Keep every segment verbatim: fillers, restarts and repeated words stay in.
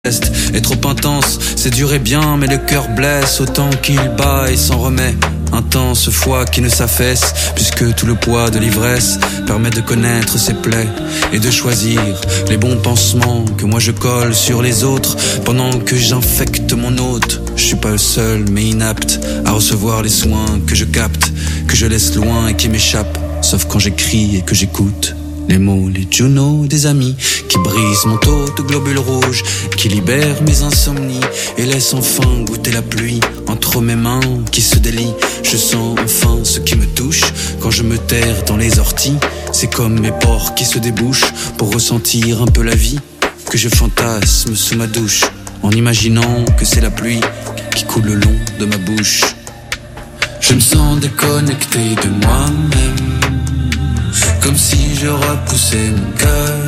est trop intense, c'est dur et bien, mais le cœur blesse autant qu'il bat et s'en remet. Intense foi qui ne s'affaisse, puisque tout le poids de l'ivresse permet de connaître ses plaies et de choisir les bons pansements que moi je colle sur les autres pendant que j'infecte mon hôte. Je suis pas le seul, mais inapte à recevoir les soins que je capte, que je laisse loin et qui m'échappent, sauf quand j'écris et que j'écoute. Les mots, les Juno des amis qui brisent mon taux de globules rouges, qui libèrent mes insomnies et laissent enfin goûter la pluie entre mes mains qui se délient. Je sens enfin ce qui me touche quand je me terre dans les orties. C'est comme mes pores qui se débouchent pour ressentir un peu la vie que je fantasme sous ma douche en imaginant que c'est la pluie qui coule le long de ma bouche. Je me sens déconnecté de moi-même, comme si je repoussais mon cœur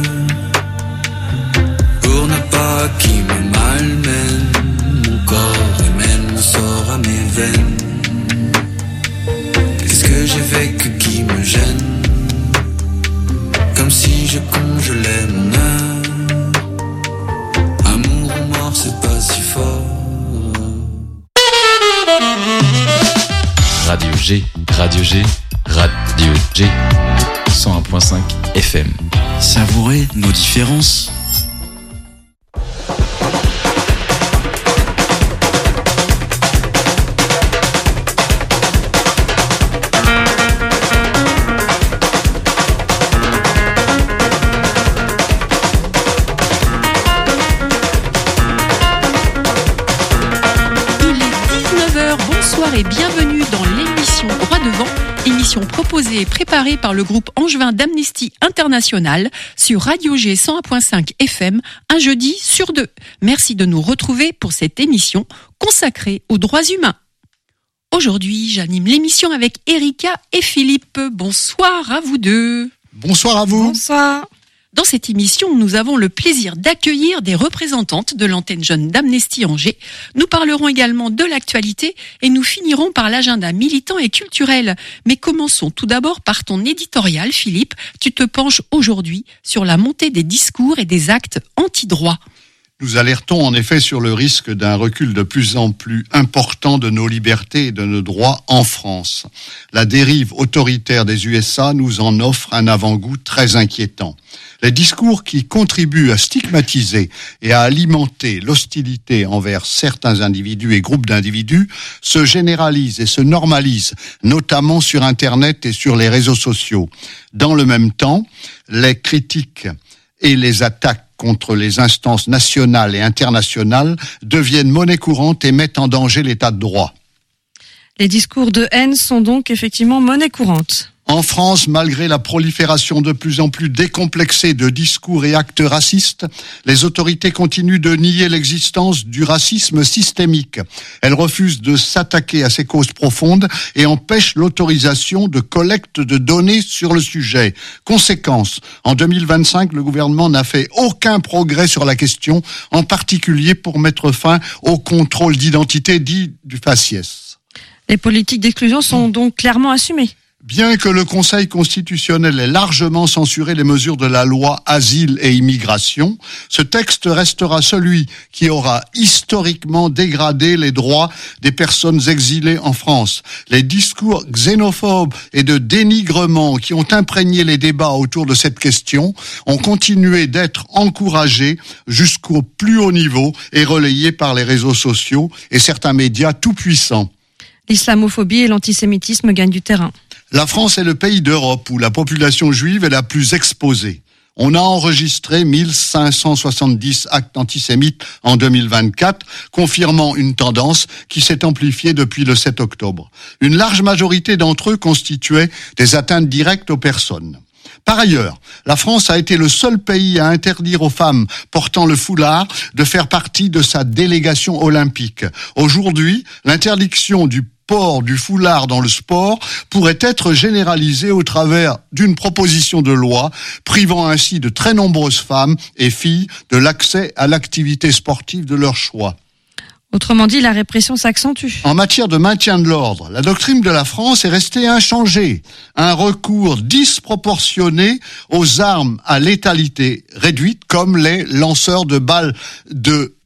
pour ne pas qu'il me malmène. Mon corps émène mon sort à mes veines. Qu'est-ce que j'ai vécu qui me gêne, comme si je congelais mon âme. Amour ou mort, c'est pas si fort. Radio G, Radio G, Radio G. cent un point cinq F M. Savourer nos différences. Il est dix-neuf heures, bonsoir et bienvenue dans l'émission Droit Devant. Émission proposée et préparée par le groupe angevin d'Amnesty International sur Radio G cent un point cinq F M, un jeudi sur deux. Merci de nous retrouver pour cette émission consacrée aux droits humains. Aujourd'hui, j'anime l'émission avec Erika et Philippe. Bonsoir à vous deux. Bonsoir à vous. Bonsoir. Dans cette émission, nous avons le plaisir d'accueillir des représentantes de l'antenne jeune d'Amnesty Angers. Nous parlerons également de l'actualité et nous finirons par l'agenda militant et culturel. Mais commençons tout d'abord par ton éditorial, Philippe. Tu te penches aujourd'hui sur la montée des discours et des actes anti-droit. Nous alertons en effet sur le risque d'un recul de plus en plus important de nos libertés et de nos droits en France. La dérive autoritaire des U S A nous en offre un avant-goût très inquiétant. Les discours qui contribuent à stigmatiser et à alimenter l'hostilité envers certains individus et groupes d'individus se généralisent et se normalisent, notamment sur Internet et sur les réseaux sociaux. Dans le même temps, les critiques et les attaques contre les instances nationales et internationales deviennent monnaie courante et mettent en danger l'état de droit. Les discours de haine sont donc effectivement monnaie courante. En France, malgré la prolifération de plus en plus décomplexée de discours et actes racistes, les autorités continuent de nier l'existence du racisme systémique. Elles refusent de s'attaquer à ces causes profondes et empêchent l'autorisation de collecte de données sur le sujet. Conséquence, en deux mille vingt-cinq, le gouvernement n'a fait aucun progrès sur la question, en particulier pour mettre fin au contrôle d'identité dit du faciès. Les politiques d'exclusion sont donc clairement assumées. Bien que le Conseil constitutionnel ait largement censuré les mesures de la loi Asile et Immigration, ce texte restera celui qui aura historiquement dégradé les droits des personnes exilées en France. Les discours xénophobes et de dénigrement qui ont imprégné les débats autour de cette question ont continué d'être encouragés jusqu'au plus haut niveau et relayés par les réseaux sociaux et certains médias tout-puissants. L'islamophobie et l'antisémitisme gagnent du terrain. La France est le pays d'Europe où la population juive est la plus exposée. On a enregistré mille cinq cent soixante-dix actes antisémites en deux mille vingt-quatre, confirmant une tendance qui s'est amplifiée depuis le sept octobre. Une large majorité d'entre eux constituaient des atteintes directes aux personnes. Par ailleurs, la France a été le seul pays à interdire aux femmes portant le foulard de faire partie de sa délégation olympique. Aujourd'hui, l'interdiction du port du foulard dans le sport pourrait être généralisée au travers d'une proposition de loi privant ainsi de très nombreuses femmes et filles de l'accès à l'activité sportive de leur choix. Autrement dit, la répression s'accentue. En matière de maintien de l'ordre, la doctrine de la France est restée inchangée. Un recours disproportionné aux armes à létalité réduite, comme les lanceurs de balles de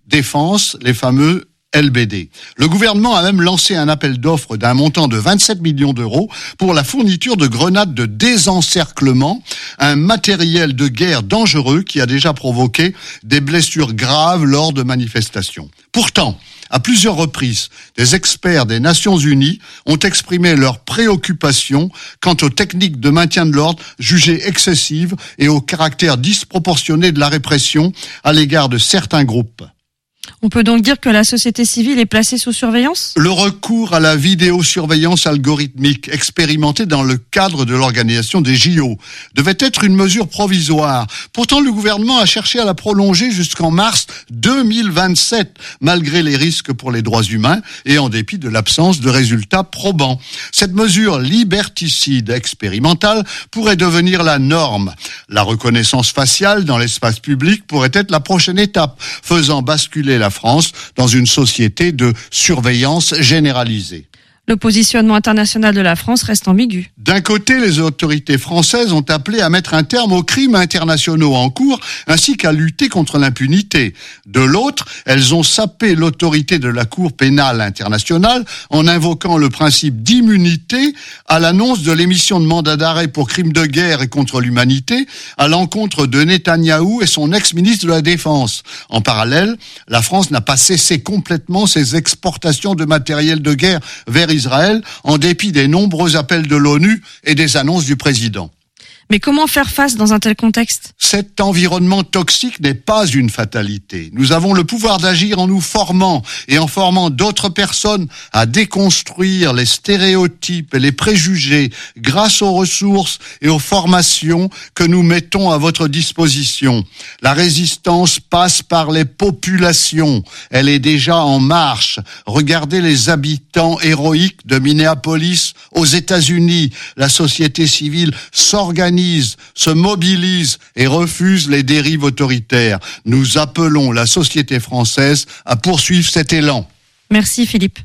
défense, les fameux L B D. Le gouvernement a même lancé un appel d'offres d'un montant de vingt-sept millions d'euros pour la fourniture de grenades de désencerclement, un matériel de guerre dangereux qui a déjà provoqué des blessures graves lors de manifestations. Pourtant, à plusieurs reprises, des experts des Nations Unies ont exprimé leur préoccupation quant aux techniques de maintien de l'ordre jugées excessives et au caractère disproportionné de la répression à l'égard de certains groupes. On peut donc dire que la société civile est placée sous surveillance ? Le recours à la vidéosurveillance algorithmique expérimentée dans le cadre de l'organisation des J O devait être une mesure provisoire. Pourtant, le gouvernement a cherché à la prolonger jusqu'en mars deux mille vingt-sept, malgré les risques pour les droits humains et en dépit de l'absence de résultats probants. Cette mesure liberticide expérimentale pourrait devenir la norme. La reconnaissance faciale dans l'espace public pourrait être la prochaine étape, faisant basculer la France dans une société de surveillance généralisée. Le positionnement international de la France reste ambigu. D'un côté, les autorités françaises ont appelé à mettre un terme aux crimes internationaux en cours, ainsi qu'à lutter contre l'impunité. De l'autre, elles ont sapé l'autorité de la Cour pénale internationale en invoquant le principe d'immunité à l'annonce de l'émission de mandat d'arrêt pour crimes de guerre et contre l'humanité à l'encontre de Netanyahou et son ex-ministre de la Défense. En parallèle, la France n'a pas cessé complètement ses exportations de matériel de guerre vers Israël, en dépit des nombreux appels de l'ONU et des annonces du président. Mais comment faire face dans un tel contexte ? Cet environnement toxique n'est pas une fatalité. Nous avons le pouvoir d'agir en nous formant et en formant d'autres personnes à déconstruire les stéréotypes et les préjugés grâce aux ressources et aux formations que nous mettons à votre disposition. La résistance passe par les populations. Elle est déjà en marche. Regardez les habitants héroïques de Minneapolis aux États-Unis. La société civile s'organise, se mobilise et refuse les dérives autoritaires. Nous appelons la société française à poursuivre cet élan. Merci Philippe.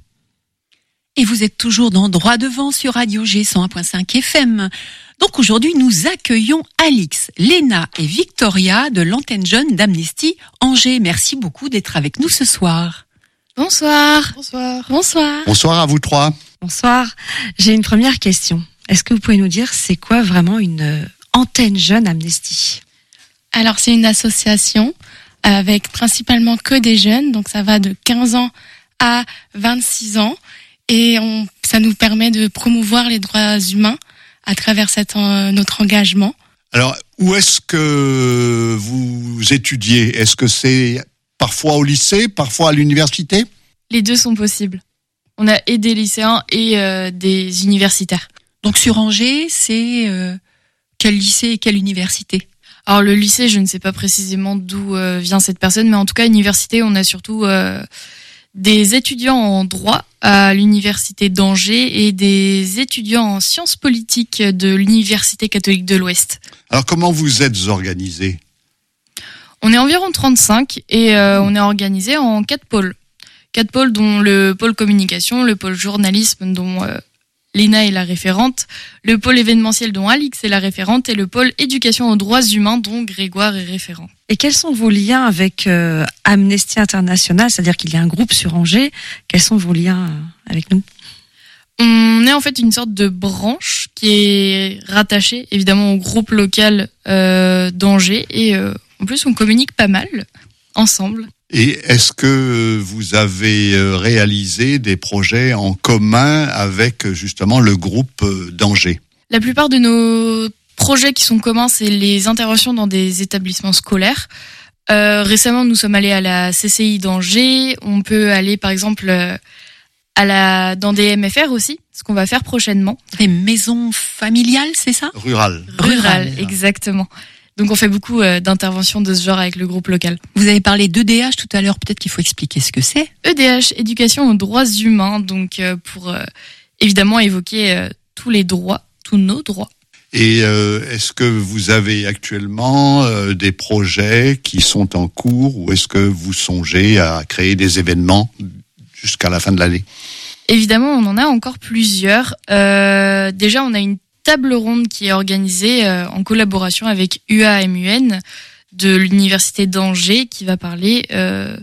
Et vous êtes toujours dans Droit Devant sur Radio G cent un virgule cinq F M. Donc aujourd'hui, nous accueillons Alix, Léna et Victoria de l'antenne jeune d'Amnesty Angers. Merci beaucoup d'être avec nous ce soir. Bonsoir. Bonsoir. Bonsoir. Bonsoir à vous trois. Bonsoir. J'ai une première question. Est-ce que vous pouvez nous dire c'est quoi vraiment une euh, antenne jeune Amnesty ? Alors c'est une association avec principalement que des jeunes, donc ça va de quinze ans à vingt-six ans et on, ça nous permet de promouvoir les droits humains à travers cette, euh, notre engagement. Alors, où est-ce que vous étudiez ? Est-ce que c'est parfois au lycée, parfois à l'université ? Les deux sont possibles. On a et des lycéens et euh, des universitaires. Donc sur Angers, c'est euh, quel lycée et quelle université ? Alors le lycée, je ne sais pas précisément d'où euh, vient cette personne, mais en tout cas, université, on a surtout euh, des étudiants en droit à l'université d'Angers et des étudiants en sciences politiques de l'université catholique de l'Ouest. Alors comment vous êtes organisés ? On est environ trente-cinq et euh, on est organisé en quatre pôles. Quatre pôles dont le pôle communication, le pôle journalisme dont euh, Léna est la référente, le pôle événementiel dont Alix est la référente et le pôle éducation aux droits humains dont Grégoire est référent. Et quels sont vos liens avec euh, Amnesty International ? C'est-à-dire qu'il y a un groupe sur Angers. Quels sont vos liens euh, avec nous ? On est en fait une sorte de branche qui est rattachée évidemment au groupe local euh, d'Angers et euh, en plus on communique pas mal ensemble. Et est-ce que vous avez réalisé des projets en commun avec justement le groupe d'Angers ? La plupart de nos projets qui sont communs, c'est les interventions dans des établissements scolaires. Euh, récemment, nous sommes allés à la C C I d'Angers. On peut aller par exemple à la, dans des M F R aussi, ce qu'on va faire prochainement. Des maisons familiales, c'est ça ? Rural. Rural, exactement. Donc on fait beaucoup euh, d'interventions de ce genre avec le groupe local. Vous avez parlé d'E D H tout à l'heure, peut-être qu'il faut expliquer ce que c'est. E D H, éducation aux droits humains, donc euh, pour euh, évidemment évoquer euh, tous les droits, tous nos droits. Et euh, est-ce que vous avez actuellement euh, des projets qui sont en cours ou est-ce que vous songez à créer des événements jusqu'à la fin de l'année ? Évidemment, on en a encore plusieurs. Euh, déjà, on a une table ronde qui est organisée euh, en collaboration avec U A M U N de l'université d'Angers qui va parler euh,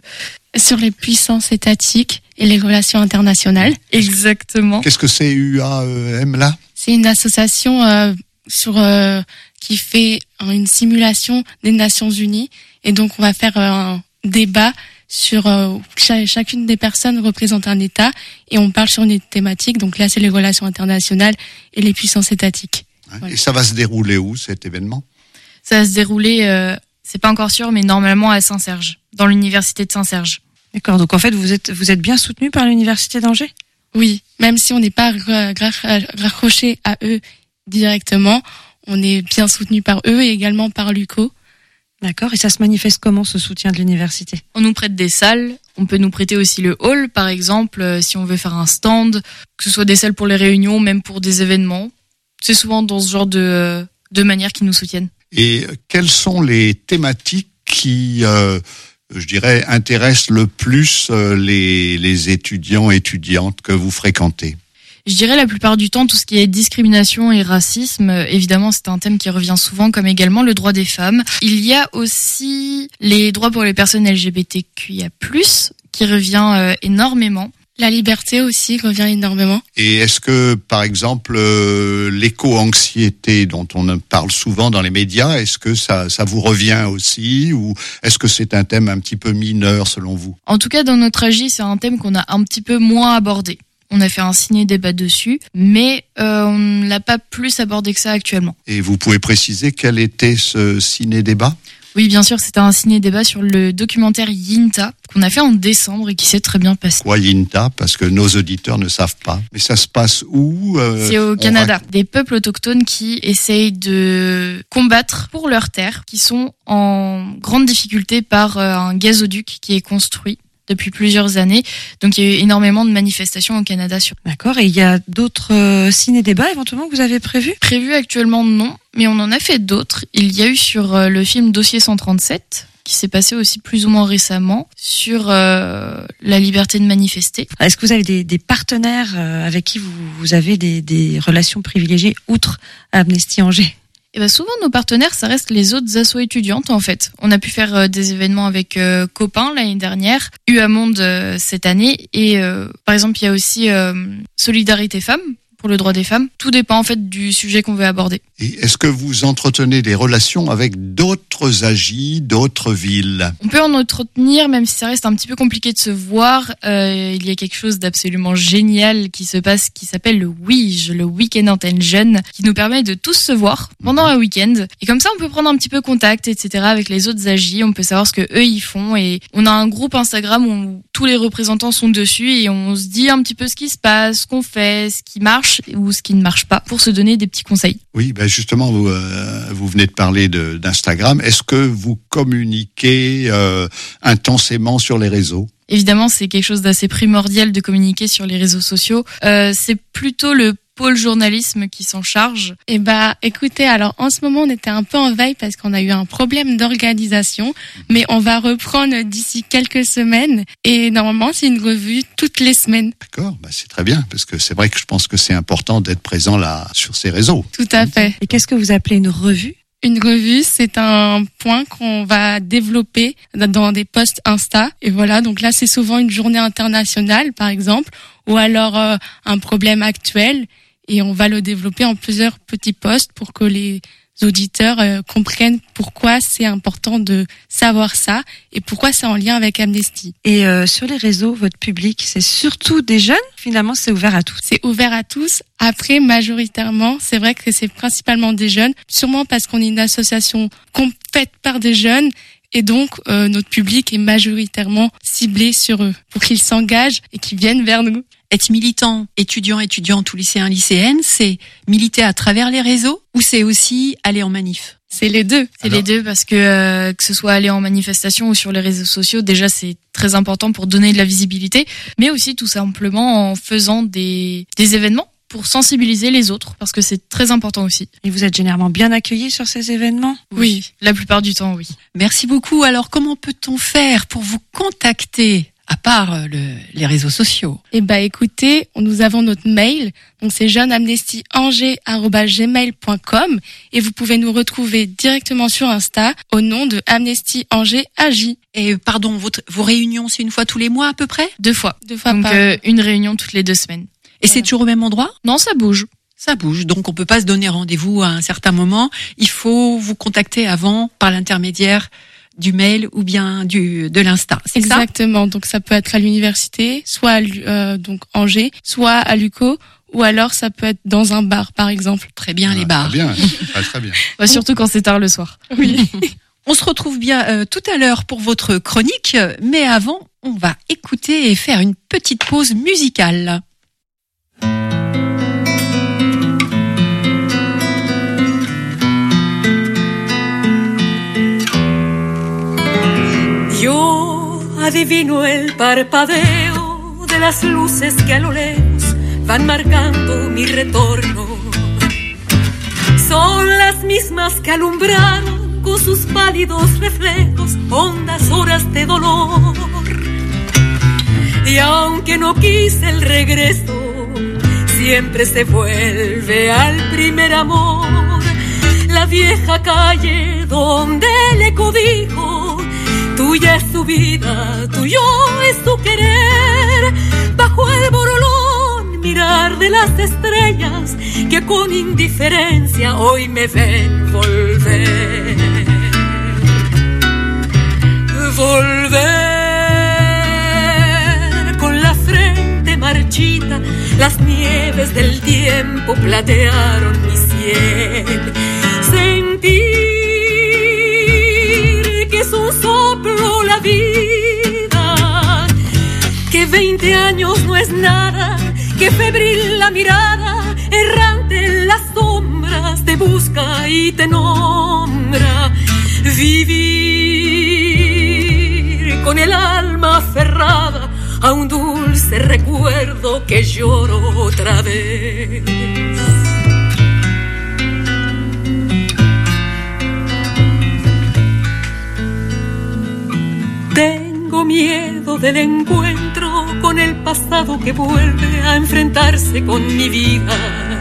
Sur les puissances étatiques et les relations internationales. Exactement. Qu'est-ce que c'est U A M là ? C'est une association euh, sur euh, qui fait une simulation des Nations Unies, et donc on va faire un débat sur euh, ch- chacune des personnes représente un État, et on parle sur une thématique. Donc là, c'est les relations internationales et les puissances étatiques. Ouais. Voilà. Et ça va se dérouler où cet événement ? Ça va se dérouler, euh, c'est pas encore sûr, mais normalement à Saint-Serge, dans l'université de Saint-Serge. D'accord, donc en fait, vous êtes, vous êtes bien soutenu par l'université d'Angers ? Oui, même si on n'est pas ra- ra- raccroché à eux directement, on est bien soutenu par eux et également par l'U C O. D'accord, et ça se manifeste comment, ce soutien de l'université ? On nous prête des salles, on peut nous prêter aussi le hall, par exemple, euh, si on veut faire un stand, que ce soit des salles pour les réunions, même pour des événements. C'est souvent dans ce genre de, de manière qu'ils nous soutiennent. Et quelles sont les thématiques qui, euh, je dirais, intéressent le plus euh, les, les étudiants et étudiantes que vous fréquentez ? Je dirais la plupart du temps, tout ce qui est discrimination et racisme, euh, évidemment, c'est un thème qui revient souvent, comme également le droit des femmes. Il y a aussi les droits pour les personnes L G B T Q I A plus, qui revient euh, énormément. La liberté aussi revient énormément. Et est-ce que, par exemple, euh, l'éco-anxiété dont on parle souvent dans les médias, est-ce que ça, ça vous revient aussi, ou est-ce que c'est un thème un petit peu mineur selon vous ? En tout cas, dans notre A J, c'est un thème qu'on a un petit peu moins abordé. On a fait un ciné-débat dessus, mais euh, on ne l'a pas plus abordé que ça actuellement. Et vous pouvez préciser quel était ce ciné-débat ? Oui, bien sûr, c'était un ciné-débat sur le documentaire Yinta, qu'on a fait en décembre et qui s'est très bien passé. Quoi, Yinta ? Parce que nos auditeurs ne savent pas. Mais ça se passe où ? euh, C'est au on Canada. rac- Des peuples autochtones qui essayent de combattre pour leurs terres, qui sont en grande difficulté par euh, un gazoduc qui est construit depuis plusieurs années. Donc il y a eu énormément de manifestations au Canada sur. D'accord, et il y a d'autres euh, ciné-débats éventuellement que vous avez prévus ? Prévu actuellement non, mais on en a fait d'autres. Il y a eu sur euh, le film Dossier cent trente-sept, qui s'est passé aussi plus ou moins récemment, sur euh, la liberté de manifester. Est-ce que vous avez des, des partenaires euh, avec qui vous, vous avez des, des relations privilégiées outre Amnesty Angers ? Et ben souvent nos partenaires, ça reste les autres assos étudiantes en fait. On a pu faire euh, des événements avec euh, Copain l'année dernière, U A Monde euh, cette année, et euh, par exemple il y a aussi euh, Solidarité Femmes pour le droit des femmes. Tout dépend en fait du sujet qu'on veut aborder. Et est-ce que vous entretenez des relations avec d'autres A J, d'autres villes ? On peut en entretenir, même si ça reste un petit peu compliqué de se voir. Euh, il y a quelque chose d'absolument génial qui se passe, qui s'appelle le W I J, le Week-end Antenne Jeune, qui nous permet de tous se voir pendant un week-end. Et comme ça, on peut prendre un petit peu contact, et cetera avec les autres A J. On peut savoir ce que eux ils font. Et on a un groupe Instagram où tous les représentants sont dessus et on se dit un petit peu ce qui se passe, ce qu'on fait, ce qui marche ou ce qui ne marche pas, pour se donner des petits conseils. Oui, ben justement, vous, euh, vous venez de parler de, d'Instagram. Est-ce que vous communiquez euh, intensément sur les réseaux ? Évidemment, c'est quelque chose d'assez primordial de communiquer sur les réseaux sociaux. Euh, c'est plutôt le pôle journalisme qui s'en charge. Eh bah, écoutez, alors en ce moment, on était un peu en veille parce qu'on a eu un problème d'organisation, mais on va reprendre d'ici quelques semaines et normalement, c'est une revue toutes les semaines. D'accord, ben c'est très bien, parce que c'est vrai que je pense que c'est important d'être présent là sur ces réseaux. Tout à fait. Et qu'est-ce que vous appelez une revue ? Une revue, c'est un point qu'on va développer dans des posts Insta. Et voilà, donc là, c'est souvent une journée internationale, par exemple, ou alors euh, un problème actuel. Et on va le développer en plusieurs petits posts pour que les auditeurs euh, comprennent pourquoi c'est important de savoir ça et pourquoi c'est en lien avec Amnesty. Et euh, sur les réseaux, votre public, c'est surtout des jeunes ? Finalement, c'est ouvert à tous. C'est ouvert à tous. Après, majoritairement, c'est vrai que c'est principalement des jeunes, sûrement parce qu'on est une association faite par des jeunes. Et donc, euh, notre public est majoritairement ciblé sur eux, pour qu'ils s'engagent et qu'ils viennent vers nous. Être militant, étudiant, étudiante ou lycéen, lycéenne, c'est militer à travers les réseaux ou c'est aussi aller en manif ? C'est les deux. C'est les deux parce que euh, que ce soit aller en manifestation ou sur les réseaux sociaux, déjà c'est très important pour donner de la visibilité, mais aussi tout simplement en faisant des des événements pour sensibiliser les autres, parce que c'est très important aussi. Et vous êtes généralement bien accueillis sur ces événements ? Oui, la plupart du temps, oui. Merci beaucoup. Alors, comment peut-on faire pour vous contacter ? À part euh, le, les réseaux sociaux. Eh ben, écoutez, nous avons notre mail. Donc, c'est jeuneamnestyangers arobase gmail point com et vous pouvez nous retrouver directement sur Insta au nom de Amnesty Angers A J. Et pardon, votre, vos réunions, c'est une fois tous les mois à peu près? Deux fois. Deux fois Donc par euh, une réunion toutes les deux semaines. Et c'est toujours au même endroit? Non, ça bouge. Ça bouge, donc on peut pas se donner rendez-vous à un certain moment. Il faut vous contacter avant par l'intermédiaire du mail ou bien du de l'Insta. C'est ça? Exactement. Donc, ça peut être à l'université, soit à, l'U- euh, donc Angers, soit à l'U C O, ou alors ça peut être dans un bar, par exemple. Très bien, Ah, les bars. Très bien, ah, très bien. Ouais, surtout quand c'est tard le soir. Oui. On se retrouve bien euh, tout à l'heure pour votre chronique, mais avant, on va écouter et faire une petite pause musicale. Yo adivino el parpadeo de las luces que a lo lejos van marcando mi retorno. Son las mismas que alumbraron con sus pálidos reflejos hondas horas de dolor. Y aunque no quise el regreso, siempre se vuelve al primer amor. La vieja calle donde le codijo, tuya es su vida, tuyo es su querer. Bajo el borolón mirar de las estrellas que con indiferencia hoy me ven volver. Volver con la frente marchita, las nieves del tiempo platearon mi sien. Sentir que es un soplo la vida, que veinte años no es nada, que febril la mirada, errante en las sombras te busca y te nombra. Vivir con el alma aferrada a un dulce recuerdo que lloro otra vez. Tengo miedo del encuentro con el pasado que vuelve a enfrentarse con mi vida.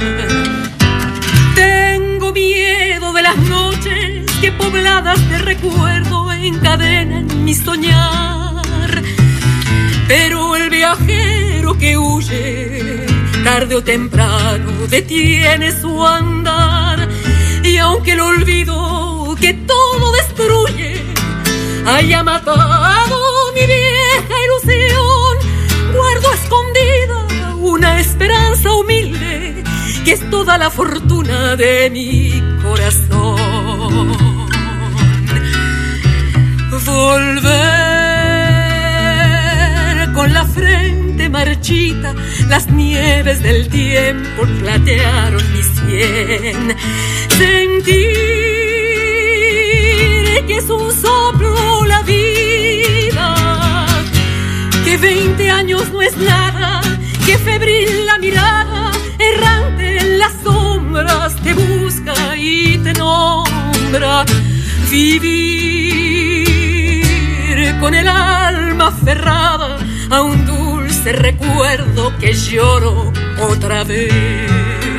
Tengo miedo de las noches que pobladas de recuerdo encadenan mi soñar. Pero el viajero que huye, tarde o temprano detiene su andar. Y aunque el olvido que todo destruye haya matado mi vieja ilusión, guardo escondida una esperanza humilde que es toda la fortuna de mi corazón. Volver con la frente marchita, las nieves del tiempo platearon mi sien. Sentir que es un soplo la vida, que veinte años no es nada, que febril la mirada, errante en las sombras te busca y te nombra. Vivir con el alma aferrada a un dulce recuerdo que lloro otra vez.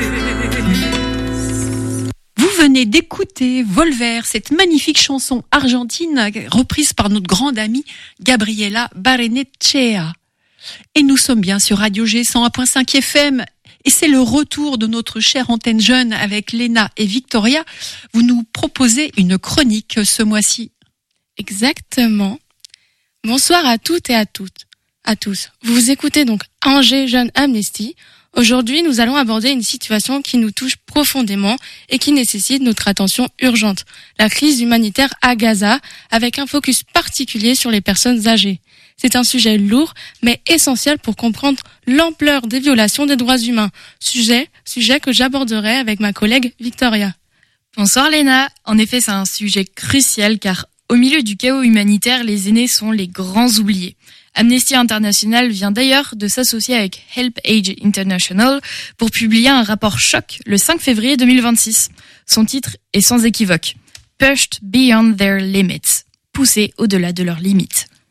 Vous venez d'écouter Volver, cette magnifique chanson argentine reprise par notre grande amie Gabriela Barrenechea. Et nous sommes bien sur Radio G cent un point cinq F M. Et c'est le retour de notre chère antenne jeune avec Léna et Victoria. Vous nous proposez une chronique ce mois-ci. Exactement. Bonsoir à toutes et à toutes, à tous. Vous écoutez donc Angers Jeunes Amnesty. Aujourd'hui, nous allons aborder une situation qui nous touche profondément et qui nécessite notre attention urgente. La crise humanitaire à Gaza, avec un focus particulier sur les personnes âgées. C'est un sujet lourd, mais essentiel pour comprendre l'ampleur des violations des droits humains. Sujet, sujet que j'aborderai avec ma collègue Victoria. Bonsoir Léna. En effet, c'est un sujet crucial car au milieu du chaos humanitaire, les aînés sont les grands oubliés. Amnesty International vient d'ailleurs de s'associer avec Help Age International pour publier un rapport choc le cinq février deux mille vingt-six. Son titre est sans équivoque. Pushed Beyond Their Limits. Poussés au-delà de leurs limites.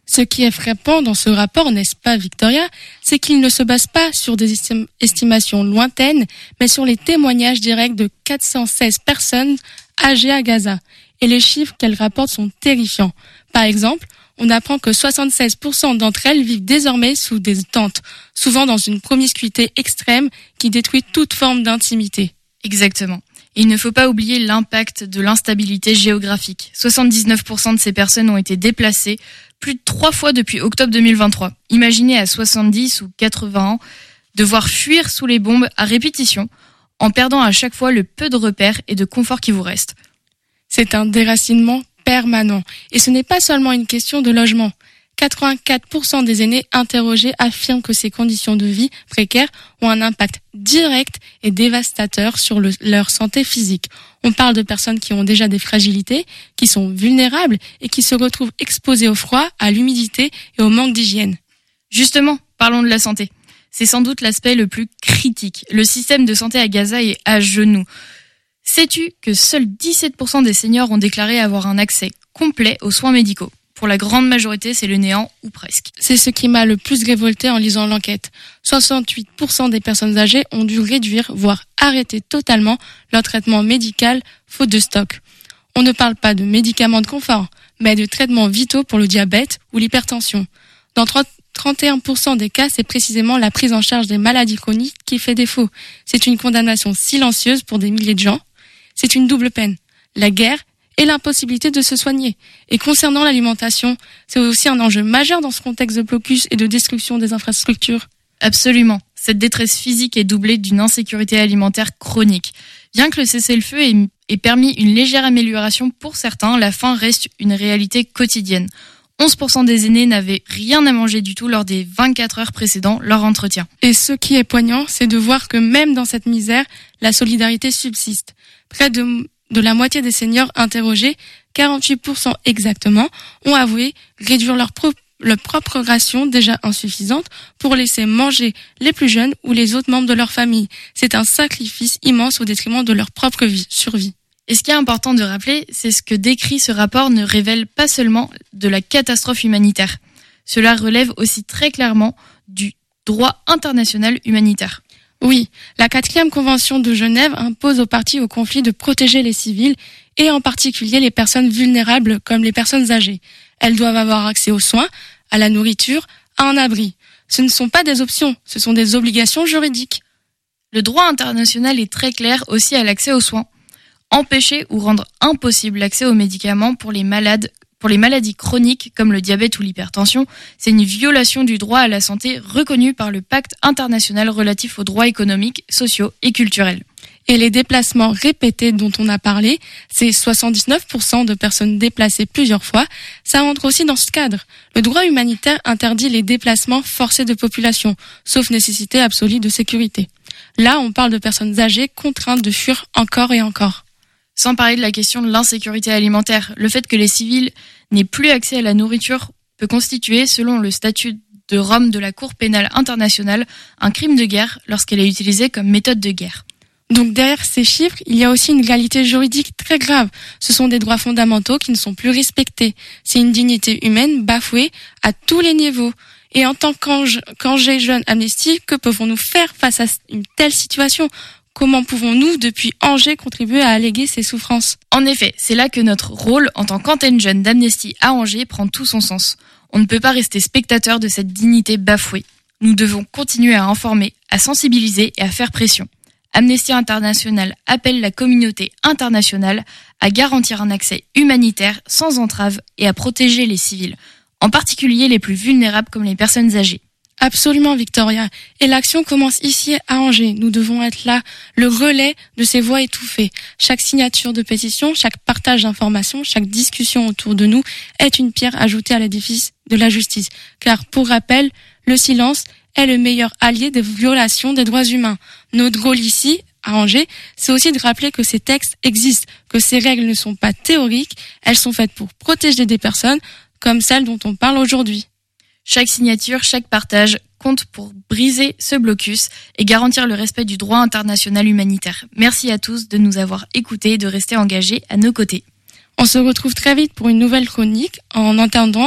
Ce qui est frappant dans ce rapport, n'est-ce pas Victoria, c'est qu'il ne se base pas sur des estim- estimations lointaines, mais sur les témoignages directs de quatre cent seize personnes âgées à Gaza. Et les chiffres qu'elles rapportent sont terrifiants. Par exemple, on apprend que soixante-seize pour cent d'entre elles vivent désormais sous des tentes, souvent dans une promiscuité extrême qui détruit toute forme d'intimité. Exactement. Et il ne faut pas oublier l'impact de l'instabilité géographique. soixante-dix-neuf pour cent de ces personnes ont été déplacées plus de trois fois depuis octobre deux mille vingt-trois. Imaginez à soixante-dix ou quatre-vingts ans devoir fuir sous les bombes à répétition, en perdant à chaque fois le peu de repères et de confort qui vous reste. C'est un déracinement permanent. Et ce n'est pas seulement une question de logement. quatre-vingt-quatre pour cent des aînés interrogés affirment que ces conditions de vie précaires ont un impact direct et dévastateur sur le, leur santé physique. On parle de personnes qui ont déjà des fragilités, qui sont vulnérables et qui se retrouvent exposées au froid, à l'humidité et au manque d'hygiène. Justement, parlons de la santé. C'est sans doute l'aspect le plus critique. Le système de santé à Gaza est à genoux. Sais-tu que seuls dix-sept pour cent des seniors ont déclaré avoir un accès complet aux soins médicaux? Pour la grande majorité, c'est le néant ou presque. C'est ce qui m'a le plus révolté en lisant l'enquête. soixante-huit pour cent des personnes âgées ont dû réduire, voire arrêter totalement leur traitement médical faute de stock. On ne parle pas de médicaments de confort, mais de traitements vitaux pour le diabète ou l'hypertension. Dans trente et un pour cent des cas, c'est précisément la prise en charge des maladies chroniques qui fait défaut. C'est une condamnation silencieuse pour des milliers de gens. C'est une double peine. La guerre et l'impossibilité de se soigner. Et concernant l'alimentation, c'est aussi un enjeu majeur dans ce contexte de blocus et de destruction des infrastructures. Absolument. Cette détresse physique est doublée d'une insécurité alimentaire chronique. Bien que le cessez-le-feu ait, ait permis une légère amélioration pour certains, la faim reste une réalité quotidienne. onze pour cent des aînés n'avaient rien à manger du tout lors des vingt-quatre heures précédant leur entretien. Et ce qui est poignant, c'est de voir que même dans cette misère, la solidarité subsiste. Près de De la moitié des seniors interrogés, quarante-huit pour cent exactement, ont avoué réduire leur, pro- leur propre ration déjà insuffisante pour laisser manger les plus jeunes ou les autres membres de leur famille. C'est un sacrifice immense au détriment de leur propre vie, survie. Et ce qui est important de rappeler, c'est ce que décrit ce rapport ne révèle pas seulement de la catastrophe humanitaire. Cela relève aussi très clairement du droit international humanitaire. Oui, la quatrième convention de Genève impose aux parties au conflit de protéger les civils et en particulier les personnes vulnérables comme les personnes âgées. Elles doivent avoir accès aux soins, à la nourriture, à un abri. Ce ne sont pas des options, ce sont des obligations juridiques. Le droit international est très clair aussi à l'accès aux soins. Empêcher ou rendre impossible l'accès aux médicaments pour les malades Pour les maladies chroniques comme le diabète ou l'hypertension, c'est une violation du droit à la santé reconnu par le pacte international relatif aux droits économiques, sociaux et culturels. Et les déplacements répétés dont on a parlé, c'est soixante-dix-neuf pour cent de personnes déplacées plusieurs fois, ça entre aussi dans ce cadre. Le droit humanitaire interdit les déplacements forcés de population, sauf nécessité absolue de sécurité. Là, on parle de personnes âgées contraintes de fuir encore et encore. Sans parler de la question de l'insécurité alimentaire, le fait que les civils n'aient plus accès à la nourriture peut constituer, selon le statut de Rome de la Cour pénale internationale, un crime de guerre lorsqu'elle est utilisée comme méthode de guerre. Donc derrière ces chiffres, il y a aussi une réalité juridique très grave. Ce sont des droits fondamentaux qui ne sont plus respectés. C'est une dignité humaine bafouée à tous les niveaux. Et en tant qu'Angers qu'Angers Jeunes Amnesty, que pouvons-nous faire face à une telle situation ? Comment pouvons-nous, depuis Angers, contribuer à alléger ces souffrances ? En effet, c'est là que notre rôle en tant qu'antenne jeune d'Amnesty à Angers prend tout son sens. On ne peut pas rester spectateur de cette dignité bafouée. Nous devons continuer à informer, à sensibiliser et à faire pression. Amnesty International appelle la communauté internationale à garantir un accès humanitaire sans entrave et à protéger les civils, en particulier les plus vulnérables comme les personnes âgées. Absolument, Victoria. Et l'action commence ici à Angers. Nous devons être là, le relais de ces voix étouffées. Chaque signature de pétition, chaque partage d'informations, chaque discussion autour de nous est une pierre ajoutée à l'édifice de la justice. Car, pour rappel, le silence est le meilleur allié des violations des droits humains. Notre rôle ici, à Angers, c'est aussi de rappeler que ces textes existent, que ces règles ne sont pas théoriques, elles sont faites pour protéger des personnes comme celles dont on parle aujourd'hui. Chaque signature, chaque partage compte pour briser ce blocus et garantir le respect du droit international humanitaire. Merci à tous de nous avoir écoutés et de rester engagés à nos côtés. On se retrouve très vite pour une nouvelle chronique. En attendant,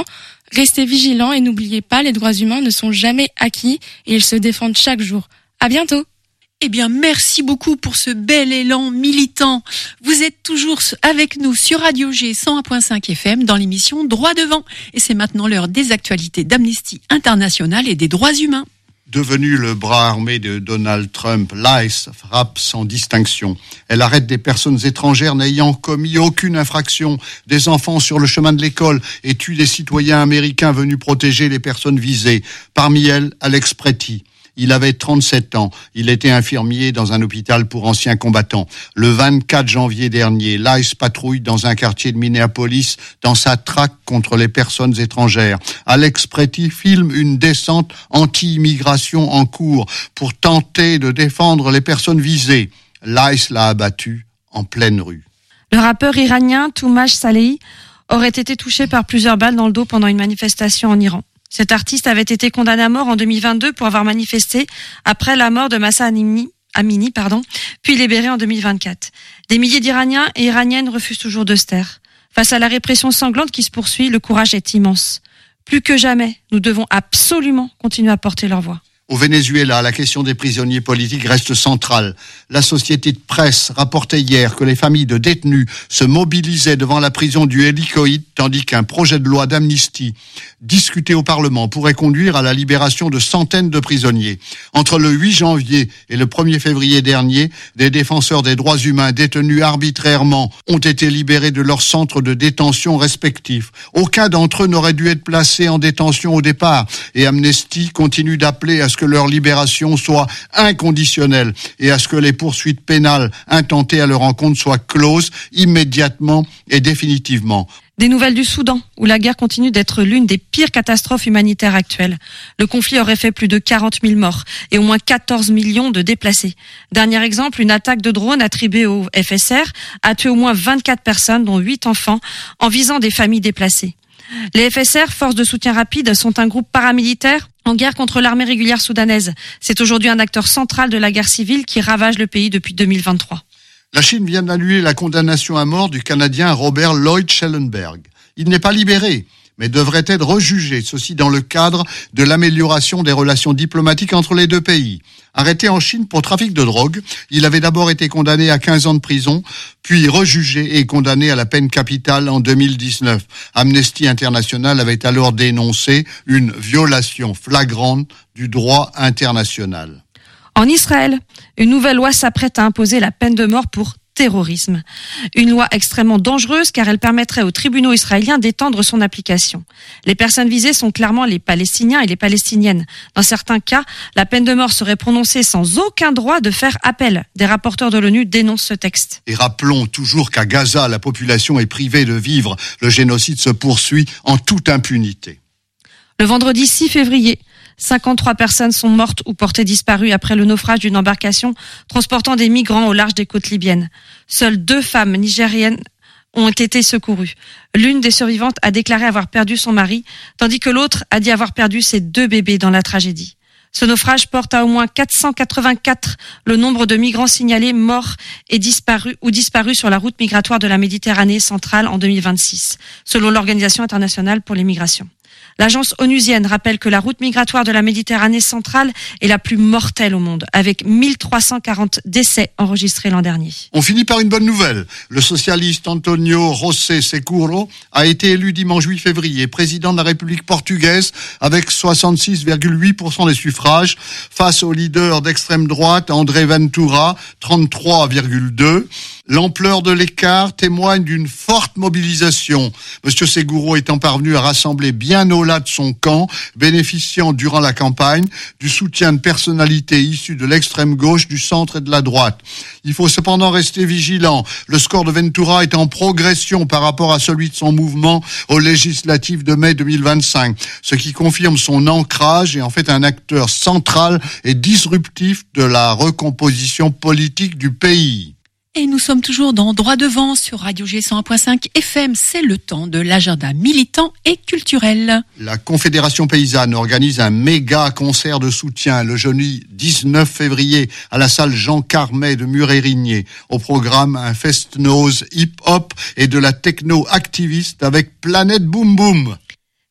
Restez vigilants et n'oubliez pas, les droits humains ne sont jamais acquis et ils se défendent chaque jour. À bientôt. Eh bien, merci beaucoup pour ce bel élan militant. Vous êtes toujours avec nous sur Radio G cent un virgule cinq F M dans l'émission Droit devant. Et c'est maintenant l'heure des actualités d'Amnesty International et des droits humains. Devenu le bras armé de Donald Trump, l'I C E frappe sans distinction. Elle arrête des personnes étrangères n'ayant commis aucune infraction, des enfants sur le chemin de l'école et tue des citoyens américains venus protéger les personnes visées. Parmi elles, Alex Pretty. Il avait trente-sept ans. Il était infirmier dans un hôpital pour anciens combattants. Le vingt-quatre janvier dernier, l'I C E patrouille dans un quartier de Minneapolis dans sa traque contre les personnes étrangères. Alex Pretty filme une descente anti-immigration en cours pour tenter de défendre les personnes visées. L'I C E l'a abattu en pleine rue. Le rappeur iranien Toumash Salehi aurait été touché par plusieurs balles dans le dos pendant une manifestation en Iran. Cet artiste avait été condamné à mort en deux mille vingt-deux pour avoir manifesté après la mort de Mahsa Amini, Amini pardon, puis libéré en deux mille vingt-quatre. Des milliers d'Iraniens et Iraniennes refusent toujours de se taire. Face à la répression sanglante qui se poursuit, le courage est immense. Plus que jamais, nous devons absolument continuer à porter leur voix. Au Venezuela, la question des prisonniers politiques reste centrale. La société de presse rapportait hier que les familles de détenus se mobilisaient devant la prison du Helicoide, tandis qu'un projet de loi d'amnistie discuté au Parlement pourrait conduire à la libération de centaines de prisonniers. Entre le huit janvier et le premier février dernier, des défenseurs des droits humains détenus arbitrairement ont été libérés de leurs centres de détention respectifs. Aucun d'entre eux n'aurait dû être placé en détention au départ, et Amnesty continue d'appeler à ce que leur libération soit inconditionnelle et à ce que les poursuites pénales intentées à leur encontre soient closes immédiatement et définitivement. Des nouvelles du Soudan, où la guerre continue d'être l'une des pires catastrophes humanitaires actuelles. Le conflit aurait fait plus de quarante mille morts et au moins quatorze millions de déplacés. Dernier exemple, une attaque de drone attribuée au F S R a tué au moins vingt-quatre personnes, dont huit enfants, en visant des familles déplacées. Les F S R, Forces de soutien rapide, sont un groupe paramilitaire en guerre contre l'armée régulière soudanaise. C'est aujourd'hui un acteur central de la guerre civile qui ravage le pays depuis deux mille vingt-trois. La Chine vient d'annuler la condamnation à mort du Canadien Robert Lloyd Schellenberg. Il n'est pas libéré, mais devrait être rejugé, ceci dans le cadre de l'amélioration des relations diplomatiques entre les deux pays. Arrêté en Chine pour trafic de drogue, il avait d'abord été condamné à quinze ans de prison, puis rejugé et condamné à la peine capitale en deux mille dix-neuf. Amnesty International avait alors dénoncé une violation flagrante du droit international. En Israël, une nouvelle loi s'apprête à imposer la peine de mort pour terrorisme. Une loi extrêmement dangereuse car elle permettrait aux tribunaux israéliens d'étendre son application. Les personnes visées sont clairement les Palestiniens et les Palestiniennes. Dans certains cas, la peine de mort serait prononcée sans aucun droit de faire appel. Des rapporteurs de l'ONU dénoncent ce texte. Et rappelons toujours qu'à Gaza, la population est privée de vivre. Le génocide se poursuit en toute impunité. Le vendredi six février, cinquante-trois personnes sont mortes ou portées disparues après le naufrage d'une embarcation transportant des migrants au large des côtes libyennes. Seules deux femmes nigériennes ont été secourues. L'une des survivantes a déclaré avoir perdu son mari, tandis que l'autre a dit avoir perdu ses deux bébés dans la tragédie. Ce naufrage porte à au moins quatre cent quatre-vingt-quatre le nombre de migrants signalés morts et disparus ou disparus sur la route migratoire de la Méditerranée centrale en deux mille vingt-six, selon l'Organisation internationale pour les migrations. L'agence onusienne rappelle que la route migratoire de la Méditerranée centrale est la plus mortelle au monde, avec mille trois cent quarante décès enregistrés l'an dernier. On finit par une bonne nouvelle. Le socialiste Antonio José Seguro a été élu dimanche huit février président de la République portugaise avec soixante-six virgule huit pour cent des suffrages face au leader d'extrême droite André Ventura, trente-trois virgule deux. L'ampleur de l'écart témoigne d'une forte mobilisation. Monsieur Seguro étant parvenu à rassembler bien au-delà de son camp, bénéficiant durant la campagne du soutien de personnalités issues de l'extrême gauche, du centre et de la droite. Il faut cependant rester vigilant. Le score de Ventura est en progression par rapport à celui de son mouvement aux législatives de mai deux mille vingt-cinq, ce qui confirme son ancrage et en fait un acteur central et disruptif de la recomposition politique du pays. Et nous sommes toujours dans Droit devant sur Radio G cent un virgule cinq F M. C'est le temps de l'agenda militant et culturel. La Confédération paysanne organise un méga concert de soutien le jeudi dix-neuf février à la salle Jean Carmet de Muret-Rigné. Au programme, un fest-noz hip-hop et de la techno activiste avec Planète Boom Boom.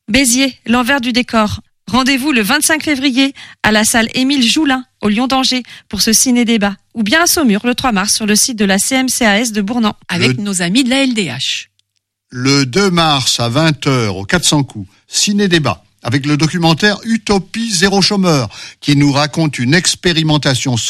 Béziers, l'envers du décor. Rendez-vous le vingt-cinq février à la salle Émile Joulin au Lion d'Angers pour ce ciné-débat. Ou bien à Saumur le trois mars sur le site de la C M C A S de Bournan. Avec Le- nos amis de la L D H. Le deux mars à vingt heures au quatre cents coups, ciné-débat, avec le documentaire Utopie zéro chômeur, qui nous raconte une expérimentation